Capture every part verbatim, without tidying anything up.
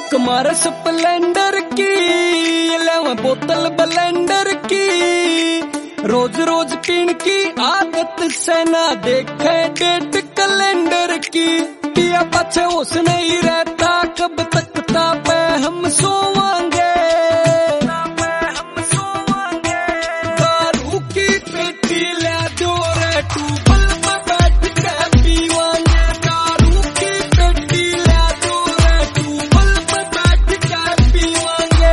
Kick मार Splendor की, लेवा बोतल ब्लेंडर की, रोज रोज पीण की आदत से ना देखे डेट कैलेंडर की। पिया पाछे उसने ही रहता, कब तक तापे हम सोवांगे, दारू की पेटी ले दो रे ट्यूबल पे बैठ के पीवांगे, दारू की पेटी ले दो रे ट्यूबल पे बैठ के पीवांगे।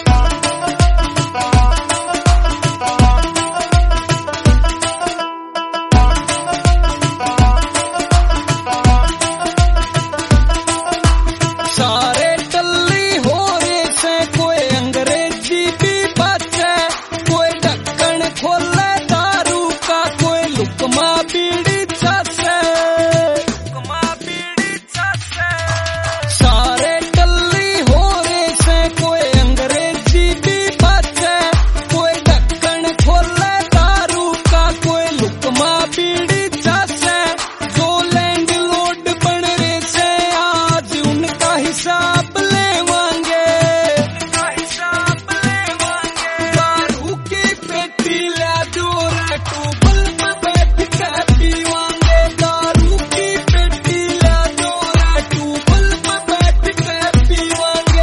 सारे टल्ली हो रे से, कोई अंग्रेजी भी बचे, कोई ढक्कन खोले दारू का, कोई लुकमा बीड़ी चसे, लुकमा बीड़ी चसे। सारे टल्ली हो रे से, कोई अंग्रेजी भी बचे, कोई ढक्कन खोले दारू का, कोई लुकमा बीड़ी चसे। जो लैंड लोड बन रे से, आज उनका हिसाब लेवांगे, उनका हिसाब लेवांगे। दारू की पेटी ले दो रे ट्यूबल पे बैठ के पीवांगे, दारू की पेटी ले दो रे ट्यूबल पे बैठ के पीवांगे।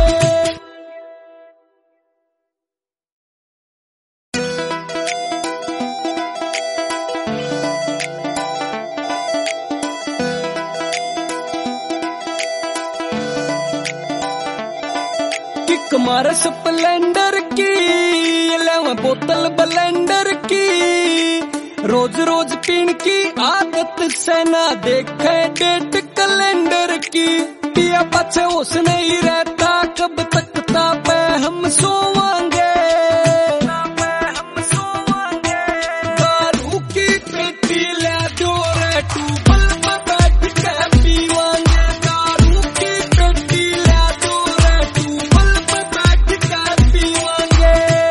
किक मार स्प्लेंडर की, लेवा बोतल ब्लेंडर की, रोज रोज पीण की आदत से ना देखे डेट कैलेंडर की। पिया पाछे उसने ही रहता, कब तक तापे हम सोवांगे, हम सोवांगे। दारू की पेटी ले दो रे ट्यूबल पे बैठ के पीवांगे, दारू की पेटी ले दो रे ट्यूबल पे बैठ के पीवांगे।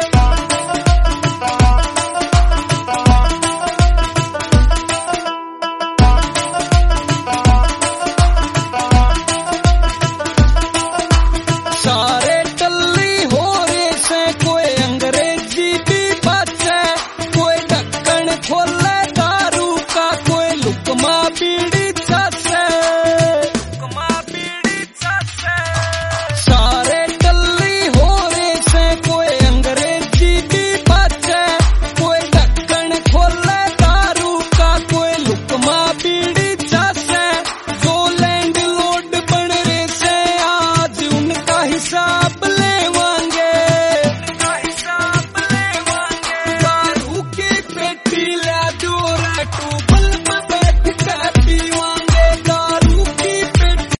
सारे टल्ली हो रे से, कोई अंग्रेजी भी बचे, कोई ढक्कन खोले दारू का, कोई लुकमा बीड़ी चसे, लुकमा बीड़ी चसे। सारे टल्ली हो रे से, कोई अंग्रेजी भी बचे, कोई ढक्कन खोले दारू का, कोई लुकमा बीड़ी चसे। जो लैंड लोड बन रे से, आज उनका हिसाब लेवांगे, उनका हिसाब लेवांगे। दारू की पेटी ले दो रे ट्यूबल